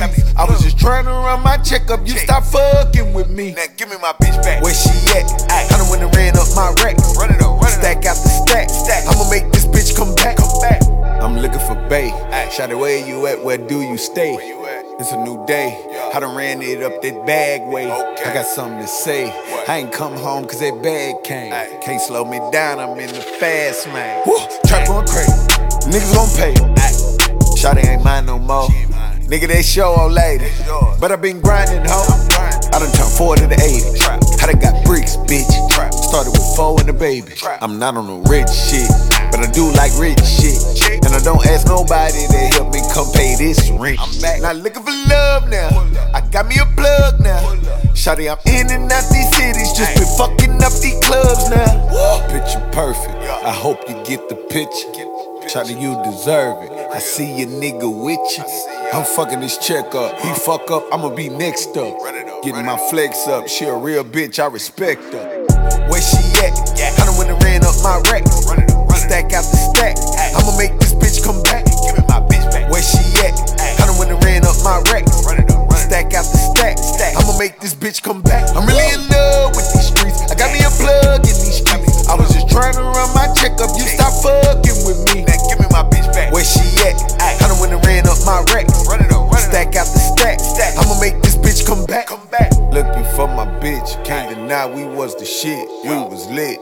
streets. I was just trying to run my checkup, you stop fucking with me. Now give me my bitch back. Where she at? Kinda when it ran up my rack. Run it up, Stack after stack. I'ma make this bitch come back. I'm looking for bae. Shawty, where you at? Where do you stay? Where you at? It's a new day. I done ran it up that bag way. Okay. I got something to say. I ain't come home cause that bag came. Can't slow me down, I'm in the fast lane. Trap going crazy. Niggas gon' pay. Shawty ain't mine no more. Nigga, they show old lady. But I been grinding, ho. I done turned 4 to the 80. I done got bricks, bitch. Started with 4 and a baby. I'm not on the rich shit, but I do like rich shit. And I don't ask nobody to help me come pay this rent. I'm back, not looking for love now. I got me a plug now. Shawty, I'm in and out these cities, just been fucking up these clubs now. Picture perfect, I hope you get the picture. Shawty, you deserve it. I see your nigga with you. I'm fucking this check up. He fuck up, I'ma be next up. Getting my flex up. She a real bitch, I respect her. Where she at? Kinda when it ran up my rack. Stack after stack. I'ma make this bitch come back. Give me my bitch back. Where she at? Kinda when it ran up my rack. Stack after stack. I'ma make this bitch come back. I'm really in love with these streets. I got me a plug in these streets. I was just trying to run my checkup. You stop fucking with me. Now give me my bitch back. Where she at? Kinda when it ran up my rack. Stack after stack. I'ma make this bitch come back. Looking for my bitch. Can't deny we was the shit. We was lit.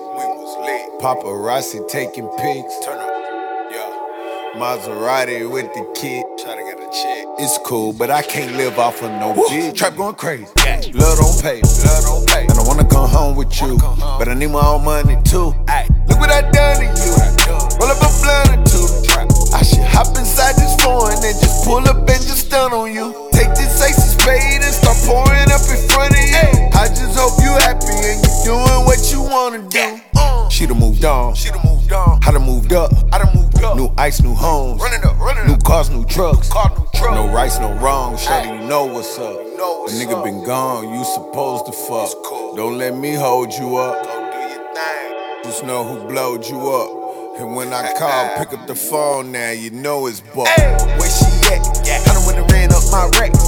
Paparazzi taking pics. Turn up. Yeah. Maserati with the kid. Try to get a check. It's cool, but I can't live off of no bitch. Trap going crazy. Yeah. Love don't pay. And I wanna come home with you, but I need my own money too. Look what I done to you. Roll up a blunt or two. I should hop inside this foreign and just pull up and just stun on you. Take this ace of spade and start pouring up in front of you. I just hope you happy and you doing what you wanna do. She done moved on. I done moved up. New ice, new homes. New cars, new trucks. No rights, no wrongs. Shawty, you know what's up. A nigga been gone, you supposed to fuck. Don't let me hold you up. Just know who blowed you up. And when I call, pick up the phone now, you know it's buck. Where she at? Kinda when it ran up my rack.